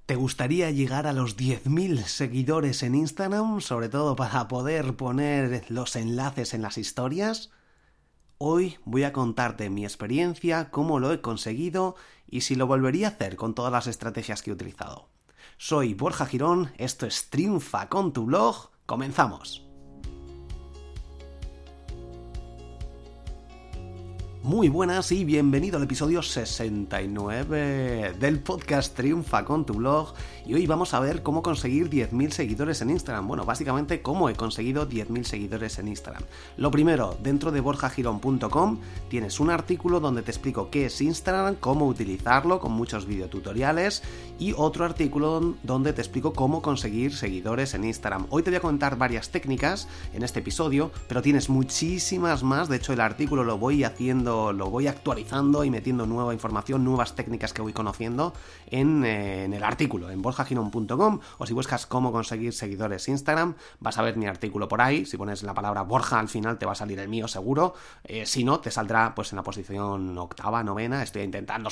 ¿Te gustaría llegar a los 10.000 seguidores en Instagram, sobre todo para poder poner los enlaces en las historias? Hoy voy a contarte mi experiencia, cómo lo he conseguido y si lo volvería a hacer con todas las estrategias que he utilizado. Soy Borja Girón, esto es Triunfa con tu blog, ¡comenzamos! Muy buenas y bienvenido al episodio 69 del podcast Triunfa con tu blog, y hoy vamos a ver cómo conseguir 10.000 seguidores en Instagram. Bueno, básicamente cómo he conseguido 10.000 seguidores en Instagram. Lo primero, dentro de borjagirón.com tienes un artículo donde te explico qué es Instagram, cómo utilizarlo con muchos videotutoriales, y otro artículo donde te explico cómo conseguir seguidores en Instagram. Hoy te voy a comentar varias técnicas en este episodio, pero tienes muchísimas más. De hecho, el artículo lo voy actualizando y metiendo nueva información, nuevas técnicas que voy conociendo en el artículo, en borjagirón.com, o si buscas cómo conseguir seguidores Instagram, vas a ver mi artículo por ahí. Si pones la palabra Borja al final te va a salir el mío seguro, si no, te saldrá pues en la posición octava, novena. Estoy intentando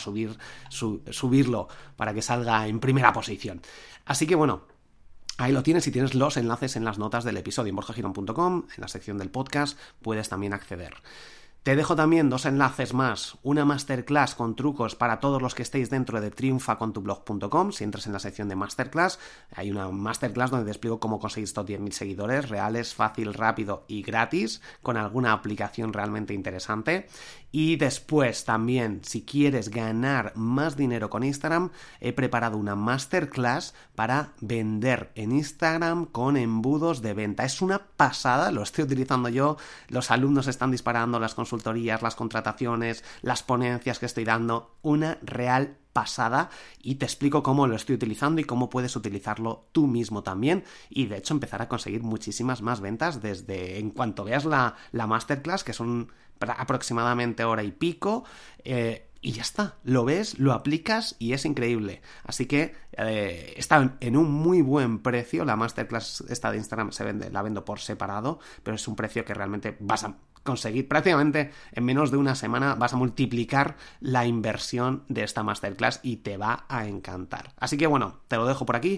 subirlo para que salga en primera posición. Así que bueno, ahí lo tienes y tienes los enlaces en las notas del episodio. En borjagirón.com, en la sección del podcast, puedes también acceder. Te dejo también dos enlaces más, una masterclass con trucos para todos los que estéis dentro de triunfacontublog.com. Si entras en la sección de masterclass, hay una masterclass donde te explico cómo conseguir estos 10.000 seguidores reales, fácil, rápido y gratis, con alguna aplicación realmente interesante. Y después también, si quieres ganar más dinero con Instagram, he preparado una masterclass para vender en Instagram con embudos de venta. Es una pasada, lo estoy utilizando yo, los alumnos están disparando, las consultorías, las contrataciones, las ponencias que estoy dando, una real pasada, y te explico cómo lo estoy utilizando y cómo puedes utilizarlo tú mismo también, y de hecho empezar a conseguir muchísimas más ventas desde en cuanto veas la masterclass, que son aproximadamente hora y pico, y ya está, lo ves, lo aplicas y es increíble. Así que está en un muy buen precio. La masterclass esta de Instagram la vendo por separado, pero es un precio que realmente vas a conseguir prácticamente en menos de una semana. Vas a multiplicar la inversión de esta masterclass y te va a encantar. Así que bueno, te lo dejo por aquí,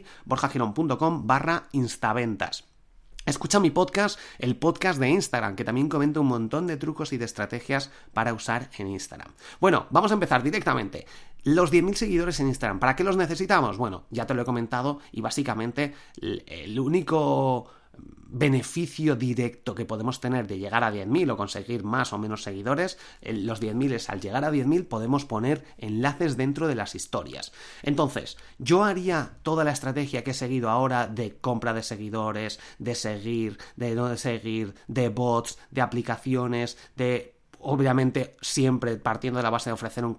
borjagirón.com/instaventas. Escucha mi podcast, el podcast de Instagram, que también comento un montón de trucos y de estrategias para usar en Instagram. Bueno, vamos a empezar directamente. Los 10.000 seguidores en Instagram, ¿para qué los necesitamos? Bueno, ya te lo he comentado, y básicamente el único beneficio directo que podemos tener de llegar a 10.000 o conseguir más o menos seguidores, los 10.000 es, al llegar a 10.000 podemos poner enlaces dentro de las historias. Entonces, yo haría toda la estrategia que he seguido ahora de compra de seguidores, de seguir, de no de seguir, de bots, de aplicaciones, de, obviamente, siempre partiendo de la base de ofrecer un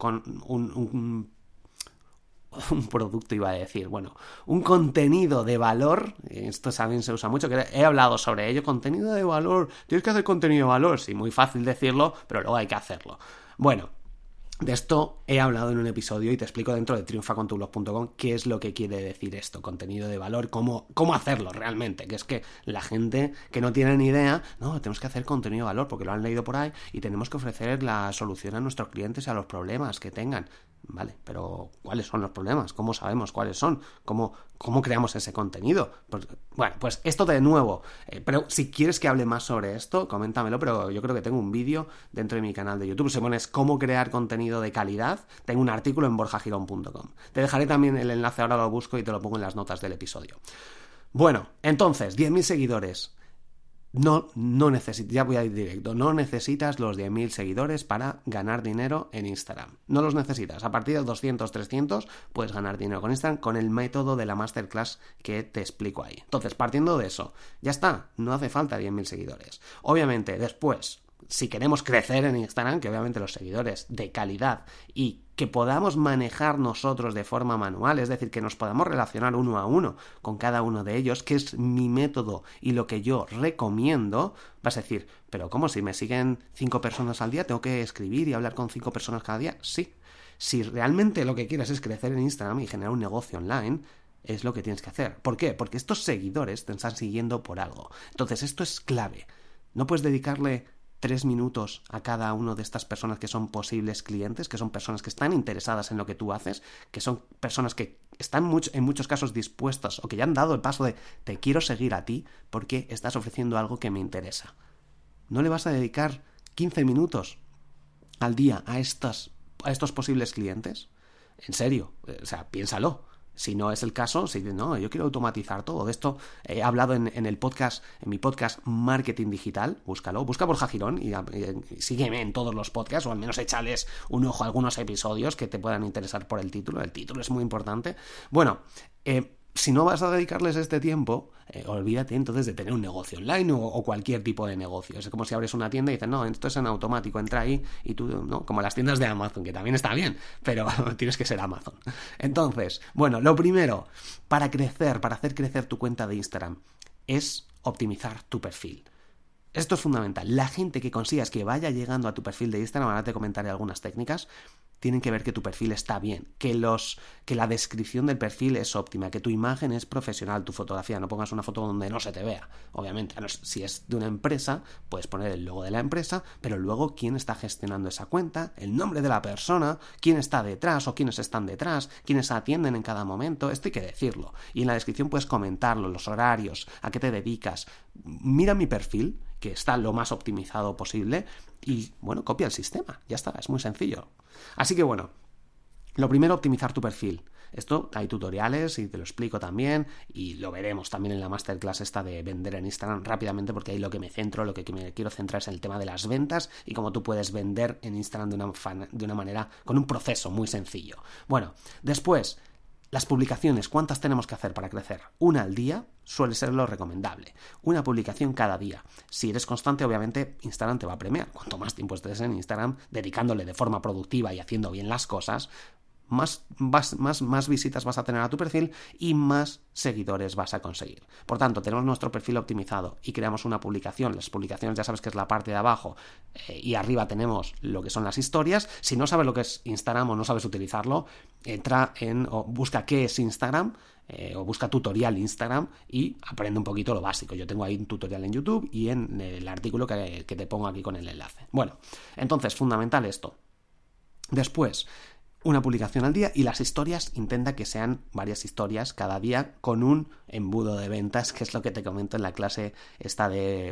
producto, iba a decir, bueno, un contenido de valor. Esto también se usa mucho, que he hablado sobre ello, contenido de valor, tienes que hacer contenido de valor, sí, muy fácil decirlo, pero luego hay que hacerlo. Bueno, de esto he hablado en un episodio y te explico dentro de triunfacontublog.com qué es lo que quiere decir esto, contenido de valor, cómo hacerlo realmente, que es que la gente que no tiene ni idea, no, tenemos que hacer contenido de valor porque lo han leído por ahí y tenemos que ofrecer la solución a nuestros clientes y a los problemas que tengan. Vale, pero ¿cuáles son los problemas? ¿Cómo sabemos cuáles son? ¿Cómo creamos ese contenido? Bueno, pues esto de nuevo, pero si quieres que hable más sobre esto, coméntamelo, pero yo creo que tengo un vídeo dentro de mi canal de YouTube. Si pones cómo crear contenido de calidad, tengo un artículo en borjagirón.com. Te dejaré también el enlace, ahora lo busco y te lo pongo en las notas del episodio. Bueno, entonces, 10.000 seguidores. No necesitas, ya voy a ir directo, no necesitas los 10.000 seguidores para ganar dinero en Instagram. No los necesitas. A partir de 200, 300 puedes ganar dinero con Instagram con el método de la masterclass que te explico ahí. Entonces, partiendo de eso, ya está, no hace falta 10.000 seguidores. Obviamente, después, si queremos crecer en Instagram, que obviamente los seguidores de calidad y que podamos manejar nosotros de forma manual, es decir, que nos podamos relacionar uno a uno con cada uno de ellos, que es mi método y lo que yo recomiendo, vas a decir, pero ¿cómo? Si me siguen 5 personas al día, ¿tengo que escribir y hablar con 5 personas cada día? Sí. Si realmente lo que quieres es crecer en Instagram y generar un negocio online, es lo que tienes que hacer. ¿Por qué? Porque estos seguidores te están siguiendo por algo. Entonces, esto es clave. No puedes dedicarle 3 minutos a cada una de estas personas que son posibles clientes, que son personas que están interesadas en lo que tú haces, que son personas que están en muchos casos dispuestos o que ya han dado el paso de te quiero seguir a ti porque estás ofreciendo algo que me interesa. ¿No le vas a dedicar 15 minutos al día a estos posibles clientes? En serio, o sea, piénsalo. Si no es el caso, si no, yo quiero automatizar todo. De esto he hablado en mi podcast Marketing Digital. Búscalo, busca Borja Girón y sígueme en todos los podcasts, o al menos échales un ojo a algunos episodios que te puedan interesar por el título. El título es muy importante. Bueno, si no vas a dedicarles este tiempo, olvídate entonces de tener un negocio online o cualquier tipo de negocio. Es como si abres una tienda y dices, no, esto es en automático, entra ahí y tú, ¿no? Como las tiendas de Amazon, que también está bien, pero tienes que ser Amazon. Entonces, bueno, lo primero, para hacer crecer tu cuenta de Instagram, es optimizar tu perfil. Esto es fundamental. La gente que consigas que vaya llegando a tu perfil de Instagram, ahora te comentaré algunas técnicas, tienen que ver que tu perfil está bien, que la descripción del perfil es óptima, que tu imagen es profesional, tu fotografía, no pongas una foto donde no se te vea, obviamente. Si es de una empresa, puedes poner el logo de la empresa, pero luego quién está gestionando esa cuenta, el nombre de la persona, quién está detrás o quiénes están detrás, quiénes atienden en cada momento, esto hay que decirlo. Y en la descripción puedes comentarlo, los horarios, a qué te dedicas. Mira mi perfil, que está lo más optimizado posible, y bueno, copia el sistema, ya está, es muy sencillo. Así que bueno, lo primero, optimizar tu perfil. Esto hay tutoriales y te lo explico también, y lo veremos también en la masterclass esta de vender en Instagram rápidamente, porque ahí lo que me quiero centrar es en el tema de las ventas y cómo tú puedes vender en Instagram de una manera, con un proceso muy sencillo. Bueno, después, las publicaciones, ¿cuántas tenemos que hacer para crecer? Una al día suele ser lo recomendable. Una publicación cada día. Si eres constante, obviamente, Instagram te va a premiar. Cuanto más tiempo estés en Instagram, dedicándole de forma productiva y haciendo bien las cosas, más visitas vas a tener a tu perfil y más seguidores vas a conseguir. Por tanto, tenemos nuestro perfil optimizado y creamos una publicación. Las publicaciones ya sabes que es la parte de abajo, y arriba tenemos lo que son las historias. Si no sabes lo que es Instagram o no sabes utilizarlo, busca qué es Instagram, o busca tutorial Instagram y aprende un poquito lo básico. Yo tengo ahí un tutorial en YouTube y en el artículo que te pongo aquí con el enlace. Bueno, entonces, fundamental esto. Después, una publicación al día, y las historias, intenta que sean varias historias cada día con un embudo de ventas, que es lo que te comento en la clase esta de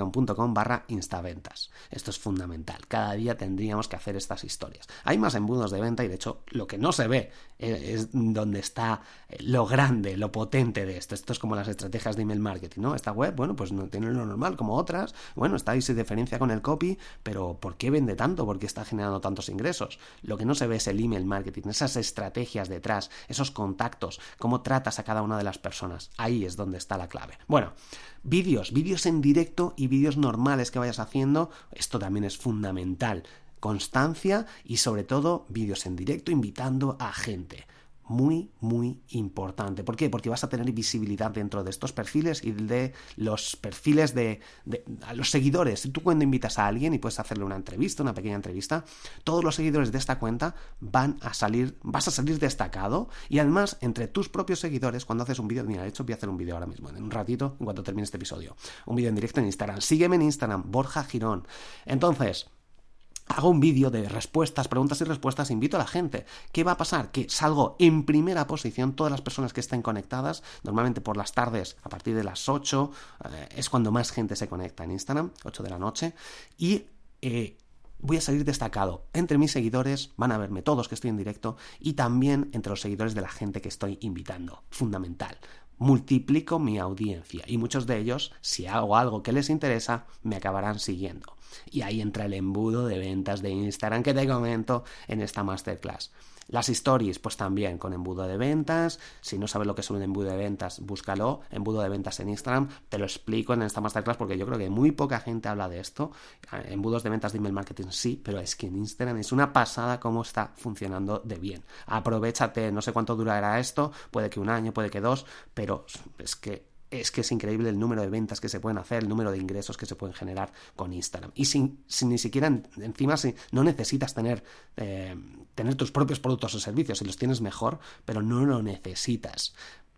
borjagirón.com/instaventas. Esto es fundamental. Cada día tendríamos que hacer estas historias. Hay más embudos de venta y, de hecho, lo que no se ve es donde está lo grande, lo potente de esto. Esto es como las estrategias de email marketing, ¿no? Esta web, bueno, pues no tiene lo normal como otras. Bueno, está ahí, se diferencia con el copy, pero ¿por qué vende tanto? ¿Por qué está generando tantos ingresos? Lo que no se ve es el email marketing, esas estrategias detrás, esos contactos, cómo tratas a cada una de las personas. Ahí es donde está la clave. Bueno, vídeos en directo y vídeos normales que vayas haciendo, esto también es fundamental. Constancia y, sobre todo, vídeos en directo invitando a gente. Muy, muy importante. ¿Por qué? Porque vas a tener visibilidad dentro de estos perfiles y de los perfiles de a los seguidores. Tú, cuando invitas a alguien y puedes hacerle una pequeña entrevista, todos los seguidores de esta cuenta vas a salir destacado, y además, entre tus propios seguidores, cuando haces un vídeo, mira, de hecho voy a hacer un vídeo ahora mismo, en un ratito, en cuanto termine este episodio, un vídeo en directo en Instagram. Sígueme en Instagram, Borja Girón. Entonces, hago un vídeo de preguntas y respuestas, invito a la gente. ¿Qué va a pasar? Que salgo en primera posición, todas las personas que estén conectadas, normalmente por las tardes, a partir de las 8, es cuando más gente se conecta en Instagram, 8 de la noche, y voy a salir destacado. Entre mis seguidores van a verme todos que estoy en directo, y también entre los seguidores de la gente que estoy invitando. Fundamental. Multiplico mi audiencia, y muchos de ellos, si hago algo que les interesa, me acabarán siguiendo. Y ahí entra el embudo de ventas de Instagram que te comento en esta masterclass. Las stories, pues también con embudo de ventas. Si no sabes lo que es un embudo de ventas, búscalo, embudo de ventas en Instagram. Te lo explico en esta masterclass porque yo creo que muy poca gente habla de esto. Embudos de ventas de email marketing sí, pero es que en Instagram es una pasada cómo está funcionando de bien. Aprovéchate, no sé cuánto durará esto, puede que un año, puede que 2, pero es que es increíble el número de ventas que se pueden hacer, el número de ingresos que se pueden generar con Instagram. Y sin ni siquiera, encima, si no necesitas tener tus propios productos o servicios, si los tienes mejor, pero no lo necesitas.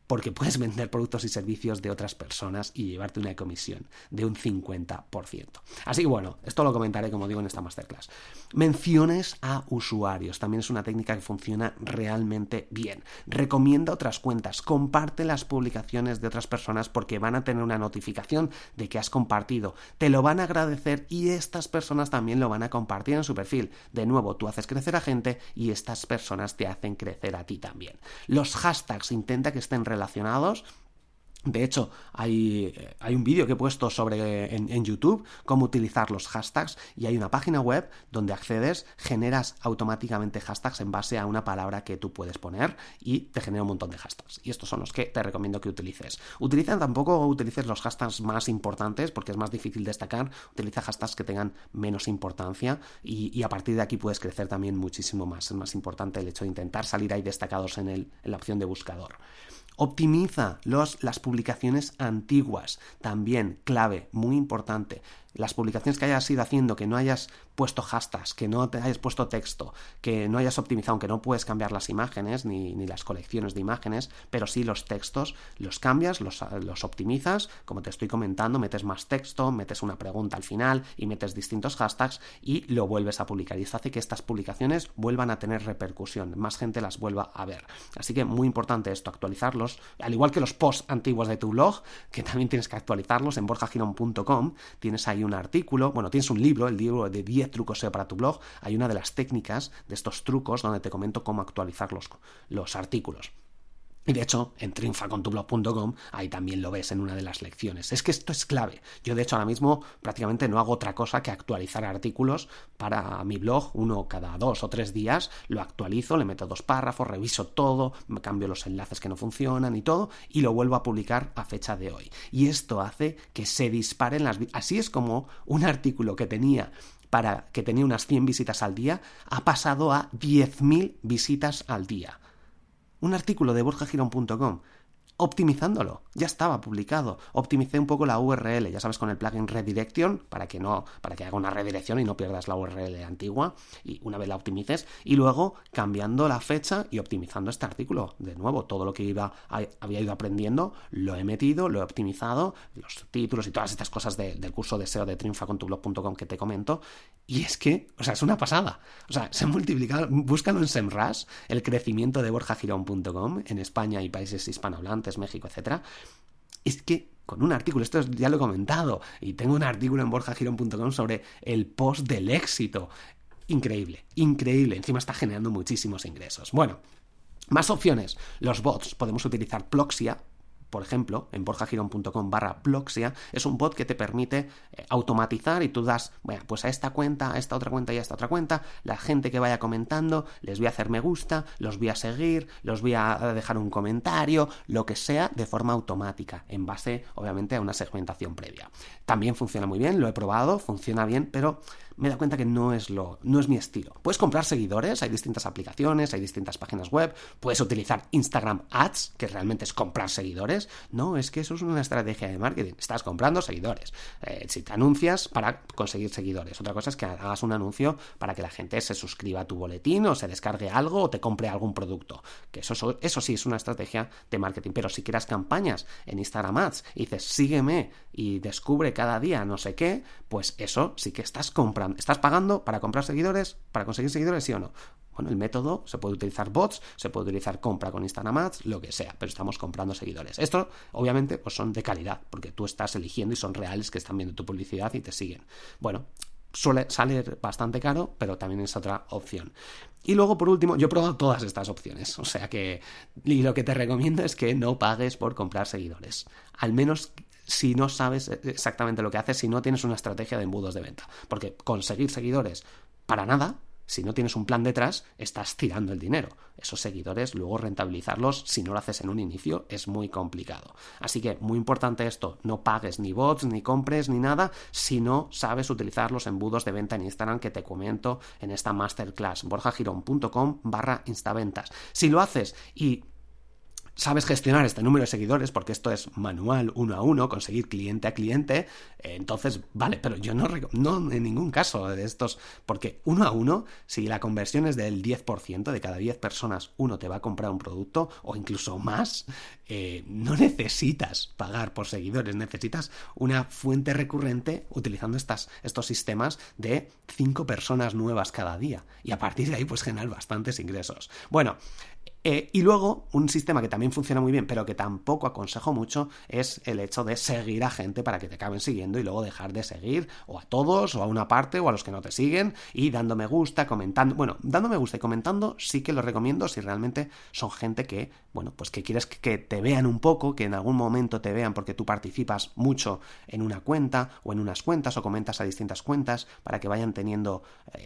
porque puedes vender productos y servicios de otras personas y llevarte una comisión de un 50%. Así que bueno, esto lo comentaré, como digo, en esta masterclass. Menciones a usuarios, también es una técnica que funciona realmente bien. Recomienda otras cuentas, comparte las publicaciones de otras personas porque van a tener una notificación de que has compartido, te lo van a agradecer y estas personas también lo van a compartir en su perfil. De nuevo, tú haces crecer a gente y estas personas te hacen crecer a ti también. Los hashtags, intenta que estén relacionados. De hecho, hay un vídeo que he puesto en YouTube, cómo utilizar los hashtags, y hay una página web donde accedes, generas automáticamente hashtags en base a una palabra que tú puedes poner y te genera un montón de hashtags. Y estos son los que te recomiendo que utilices. Tampoco utilices los hashtags más importantes porque es más difícil destacar. Utiliza hashtags que tengan menos importancia y a partir de aquí puedes crecer también muchísimo más. Es más importante el hecho de intentar salir ahí destacados en la opción de buscador. Optimiza las publicaciones antiguas, también clave, muy importante. Las publicaciones que hayas ido haciendo, que no hayas puesto hashtags, que no te hayas puesto texto, que no hayas optimizado, aunque no puedes cambiar las imágenes ni las colecciones de imágenes, pero sí los textos, los cambias, los optimizas, como te estoy comentando, metes más texto, metes una pregunta al final y metes distintos hashtags y lo vuelves a publicar. Y esto hace que estas publicaciones vuelvan a tener repercusión, más gente las vuelva a ver. Así que muy importante esto, actualizarlos, al igual que los posts antiguos de tu blog, que también tienes que actualizarlos. En borjagirón.com tienes ahí un artículo, tienes un libro, el libro de 10 trucos SEO para tu blog. Hay una de las técnicas de estos trucos donde te comento cómo actualizar los artículos. Y de hecho, en triunfacontublog.com, ahí también lo ves en una de las lecciones. Es que esto es clave. Yo, de hecho, ahora mismo prácticamente no hago otra cosa que actualizar artículos para mi blog. Uno cada 2 o 3 días lo actualizo, le meto 2 párrafos, reviso todo, me cambio los enlaces que no funcionan y todo, y lo vuelvo a publicar a fecha de hoy. Y esto hace que se disparen Así es como un artículo que tenía unas 100 visitas al día ha pasado a 10.000 visitas al día. Un artículo de borjagirón.com, optimizándolo, ya estaba publicado. Optimicé un poco la URL, ya sabes, con el plugin Redirection, para que haga una redirección y no pierdas la URL antigua, y una vez la optimices, y luego cambiando la fecha y optimizando este artículo. De nuevo, todo lo que había ido aprendiendo, lo he metido, lo he optimizado, los títulos y todas estas cosas del curso de SEO de triunfacontublog.com que te comento, y es que, es una pasada. Se ha multiplicado, búscalo en SEMrush, el crecimiento de borjagirón.com en España y países hispanohablantes, México, etcétera. Es que con un artículo, esto ya lo he comentado, y tengo un artículo en borjagirón.com sobre el post del éxito. Increíble, increíble. Encima está generando muchísimos ingresos. Bueno, más opciones. Los bots. Podemos utilizar Ploxia, por ejemplo, en borjagirón.com/Ploxia, es un bot que te permite automatizar y tú das, pues a esta cuenta, a esta otra cuenta y a esta otra cuenta, la gente que vaya comentando, les voy a hacer me gusta, los voy a seguir, los voy a dejar un comentario, lo que sea, de forma automática, en base, obviamente, a una segmentación previa. También funciona muy bien, lo he probado, funciona bien, pero me he dado cuenta que no es mi estilo. Puedes comprar seguidores, hay distintas aplicaciones, hay distintas páginas web, puedes utilizar Instagram Ads, que realmente es comprar seguidores. No, es que eso es una estrategia de marketing. Estás comprando seguidores. Si te anuncias para conseguir seguidores. Otra cosa es que hagas un anuncio para que la gente se suscriba a tu boletín o se descargue algo o te compre algún producto. Que eso sí es una estrategia de marketing. Pero si quieres campañas en Instagram Ads y dices sígueme y descubre cada día no sé qué, pues eso sí que estás comprando. ¿Estás pagando para comprar seguidores? ¿Para conseguir seguidores? ¿Sí o no? Bueno, el método se puede utilizar bots, se puede utilizar compra con Instagram Ads, lo que sea, pero estamos comprando seguidores. Esto, obviamente, pues son de calidad, porque tú estás eligiendo y son reales que están viendo tu publicidad y te siguen. Bueno, suele salir bastante caro, pero también es otra opción. Y luego, por último, yo he probado todas estas opciones, y lo que te recomiendo es que no pagues por comprar seguidores. Al menos si no sabes exactamente lo que haces, si no tienes una estrategia de embudos de venta. Porque conseguir seguidores para nada, si no tienes un plan detrás, estás tirando el dinero. Esos seguidores, luego rentabilizarlos, si no lo haces en un inicio, es muy complicado. Así que, muy importante esto, no pagues ni bots, ni compres, ni nada, si no sabes utilizar los embudos de venta en Instagram que te comento en esta masterclass, borjagirón.com/instaventas. Si lo haces y sabes gestionar este número de seguidores, porque esto es manual, 1 a 1, conseguir cliente a cliente, entonces, vale, pero yo no en ningún caso de estos, porque 1 a 1, si la conversión es del 10%, de cada 10 personas uno te va a comprar un producto, o incluso más, no necesitas pagar por seguidores, necesitas una fuente recurrente utilizando estos sistemas de 5 personas nuevas cada día, y a partir de ahí pues generar bastantes ingresos. Bueno, y luego, un sistema que también funciona muy bien, pero que tampoco aconsejo mucho, es el hecho de seguir a gente para que te acaben siguiendo y luego dejar de seguir, o a todos, o a una parte, o a los que no te siguen, y dando me gusta, comentando. Bueno, dando me gusta y comentando sí que lo recomiendo si realmente son gente que, bueno, pues que quieres que te vean un poco, que en algún momento te vean porque tú participas mucho en una cuenta, o en unas cuentas, o comentas a distintas cuentas, para que vayan teniendo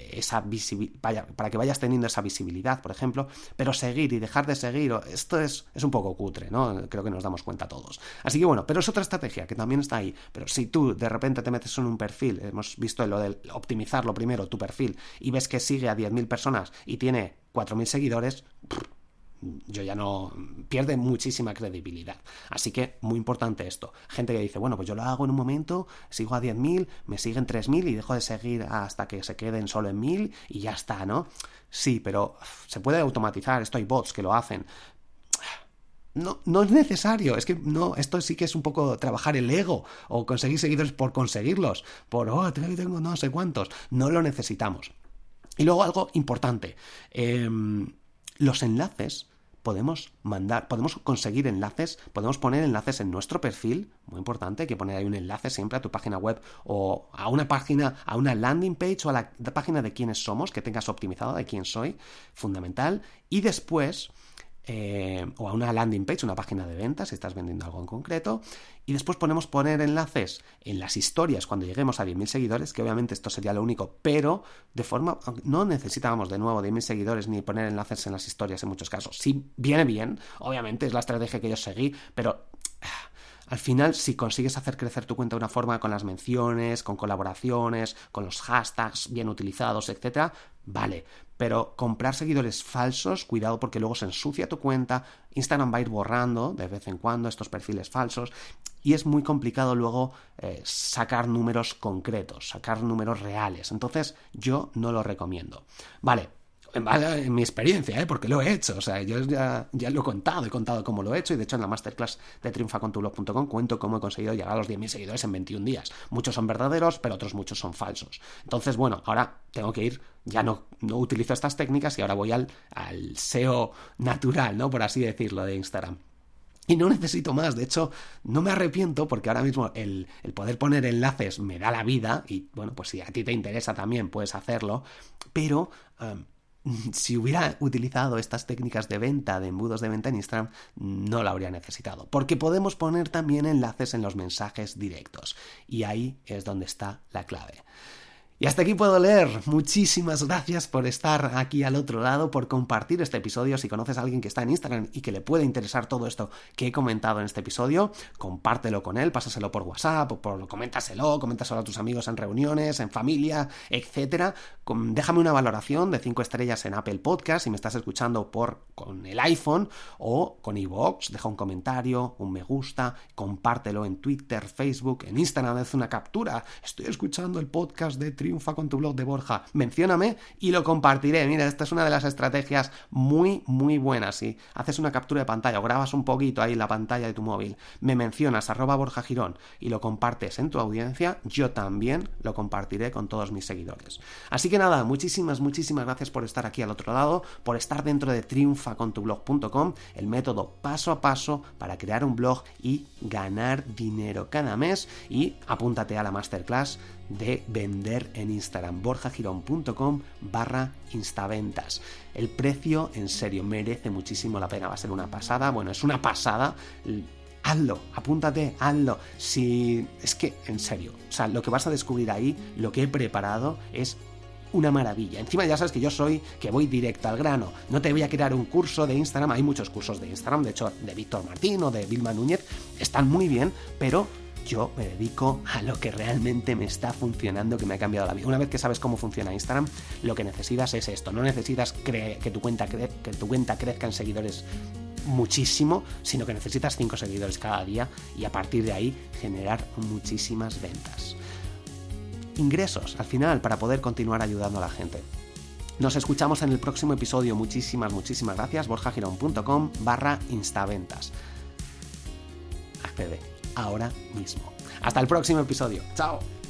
para que vayas teniendo esa visibilidad, por ejemplo, pero seguir y dejar de seguir, esto es un poco cutre, ¿no? Creo que nos damos cuenta todos. Así que bueno, pero es otra estrategia que también está ahí. Pero si tú de repente te metes en un perfil, hemos visto lo de optimizarlo primero, tu perfil, y ves que sigue a 10.000 personas y tiene 4.000 seguidores, yo ya no, pierde muchísima credibilidad. Así que muy importante esto. Gente que dice, bueno, pues yo lo hago en un momento, sigo a 10.000, me siguen 3.000 y dejo de seguir hasta que se queden solo en 1.000 y ya está, ¿no? Sí, pero se puede automatizar, esto hay bots que lo hacen. No es necesario, es que no, esto sí que es un poco trabajar el ego o conseguir seguidores por conseguirlos, tengo no sé cuántos, no lo necesitamos. Y luego algo importante, los enlaces podemos conseguir enlaces, podemos poner enlaces en nuestro perfil, muy importante, hay que poner ahí un enlace siempre a tu página web o a una página, a una landing page o a la página de quiénes somos, que tengas optimizado de quién soy, fundamental, y después o a una landing page, una página de ventas si estás vendiendo algo en concreto, y después podemos poner enlaces en las historias cuando lleguemos a 10.000 seguidores, que obviamente esto sería lo único, pero de forma, no necesitábamos de nuevo 10.000 seguidores ni poner enlaces en las historias en muchos casos. Si viene bien, obviamente es la estrategia que yo seguí, pero al final, si consigues hacer crecer tu cuenta de una forma con las menciones, con colaboraciones, con los hashtags bien utilizados, etcétera, vale. Pero comprar seguidores falsos, cuidado porque luego se ensucia tu cuenta, Instagram va a ir borrando de vez en cuando estos perfiles falsos y es muy complicado luego sacar números concretos, sacar números reales. Entonces, yo no lo recomiendo. Vale. En mi experiencia, porque lo he hecho, o sea, yo ya lo he contado cómo lo he hecho, y de hecho en la masterclass de triunfacontublog.com cuento cómo he conseguido llegar a los 10.000 seguidores en 21 días. Muchos son verdaderos, pero otros muchos son falsos. Entonces, bueno, ahora tengo que ir, ya no utilizo estas técnicas y ahora voy al SEO natural, ¿no? Por así decirlo, de Instagram. Y no necesito más, de hecho, no me arrepiento porque ahora mismo el poder poner enlaces me da la vida y, bueno, pues si a ti te interesa también puedes hacerlo, pero si hubiera utilizado estas técnicas de venta, de embudos de venta en Instagram, no la habría necesitado, porque podemos poner también enlaces en los mensajes directos y ahí es donde está la clave. Y hasta aquí puedo leer. Muchísimas gracias por estar aquí al otro lado, por compartir este episodio. Si conoces a alguien que está en Instagram y que le puede interesar todo esto que he comentado en este episodio, compártelo con él, pásaselo por WhatsApp, coméntaselo a tus amigos en reuniones, en familia, etcétera. Déjame una valoración de 5 estrellas en Apple Podcast si me estás escuchando con el iPhone o con iVoox. Deja un comentario, un me gusta, compártelo en Twitter, Facebook, en Instagram, haz una captura. Estoy escuchando el podcast de Triunfa con tu blog de Borja, mencióname y lo compartiré. Mira, esta es una de las estrategias muy, muy buenas. Si haces una captura de pantalla o grabas un poquito ahí en la pantalla de tu móvil, me mencionas @Borja Girón y lo compartes en tu audiencia, yo también lo compartiré con todos mis seguidores. Así que nada, muchísimas gracias por estar aquí al otro lado, por estar dentro de triunfacontublog.com, el método paso a paso para crear un blog y ganar dinero cada mes, y apúntate a la masterclass de vender en Instagram, borjagirón.com/instaventas. El precio, en serio, merece muchísimo la pena, va a ser una pasada, bueno, es una pasada. Hazlo, apúntate, hazlo. Si es que, en serio, o sea, lo que vas a descubrir ahí, lo que he preparado es una maravilla. Encima ya sabes que que voy directo al grano. No te voy a crear un curso de Instagram, hay muchos cursos de Instagram, de hecho, de Víctor Martín o de Vilma Núñez, están muy bien, pero yo me dedico a lo que realmente me está funcionando, que me ha cambiado la vida. Una vez que sabes cómo funciona Instagram, lo que necesitas es esto. No necesitas que tu cuenta crezca en seguidores muchísimo, sino que necesitas 5 seguidores cada día y a partir de ahí generar muchísimas ventas. Ingresos, al final, para poder continuar ayudando a la gente. Nos escuchamos en el próximo episodio. Muchísimas gracias. borjagirón.com/instaventas. Accede ahora mismo. Hasta el próximo episodio. ¡Chao!